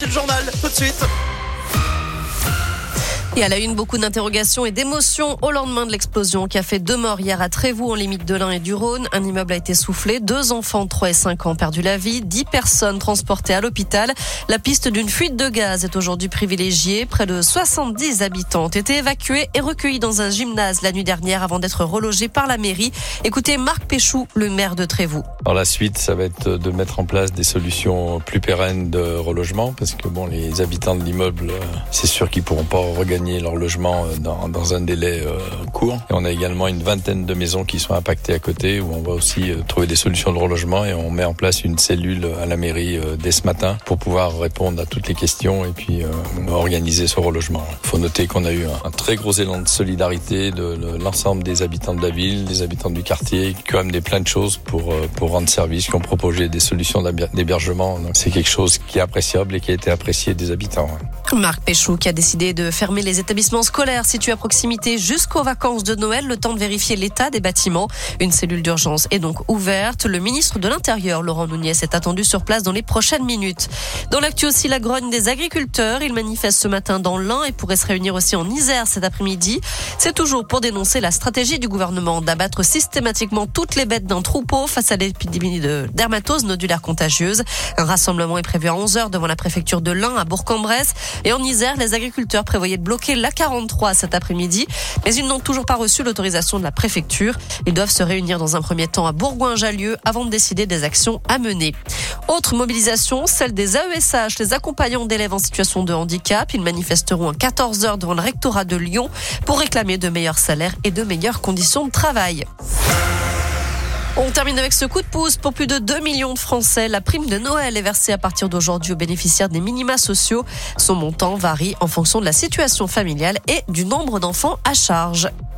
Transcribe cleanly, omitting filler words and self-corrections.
le journal, tout de suite. Et à la une, beaucoup d'interrogations et d'émotions au lendemain de l'explosion qui a fait 2 morts hier à Trévoux, en limite de l'Ain et du Rhône. Un immeuble a été soufflé, 2 enfants de 3 et 5 ans ont perdu la vie, 10 personnes transportées à l'hôpital. La piste d'une fuite de gaz est aujourd'hui privilégiée. Près de 70 habitants ont été évacués et recueillis dans un gymnase la nuit dernière avant d'être relogés par la mairie. Écoutez Marc Péchou, le maire de Trévoux. Alors la suite, ça va être de mettre en place des solutions plus pérennes de relogement parce que les habitants de l'immeuble, c'est sûr qu'ils pourront pas regagner leur logement dans un délai court. Et on a également une vingtaine de maisons qui sont impactées à côté où on va aussi trouver des solutions de relogement et on met en place une cellule à la mairie dès ce matin pour pouvoir répondre à toutes les questions et puis organiser ce relogement. Il faut noter qu'on a eu un très gros élan de solidarité de l'ensemble des habitants de la ville, des habitants du quartier qui ont amené plein de choses pour rendre service, qui ont proposé des solutions d'hébergement. Donc c'est quelque chose qui est appréciable et qui a été apprécié des habitants. Marc Péchou qui a décidé de fermer les établissements scolaires situés à proximité jusqu'aux vacances de Noël, le temps de vérifier l'état des bâtiments. Une cellule d'urgence est donc ouverte. Le ministre de l'Intérieur, Laurent Nunez, est attendu sur place dans les prochaines minutes. Dans l'actu aussi, la grogne des agriculteurs. Ils manifestent ce matin dans l'Ain et pourraient se réunir aussi en Isère cet après-midi. C'est toujours pour dénoncer la stratégie du gouvernement d'abattre systématiquement toutes les bêtes d'un troupeau face à l'épidémie de dermatose nodulaire contagieuse. Un rassemblement est prévu à 11h devant la préfecture de l'Ain à Bourg-en-Bresse. Et en Isère, les agriculteurs prévoyaient de bloquer l'A43 cet après-midi, mais ils n'ont toujours pas reçu l'autorisation de la préfecture. Ils doivent se réunir dans un premier temps à Bourgoin-Jallieu avant de décider des actions à mener. Autre mobilisation, celle des AESH, les accompagnants d'élèves en situation de handicap. Ils manifesteront à 14h devant le rectorat de Lyon pour réclamer de meilleurs salaires et de meilleures conditions de travail. On termine avec ce coup de pouce pour plus de 2 millions de Français. La prime de Noël est versée à partir d'aujourd'hui aux bénéficiaires des minima sociaux. Son montant varie en fonction de la situation familiale et du nombre d'enfants à charge.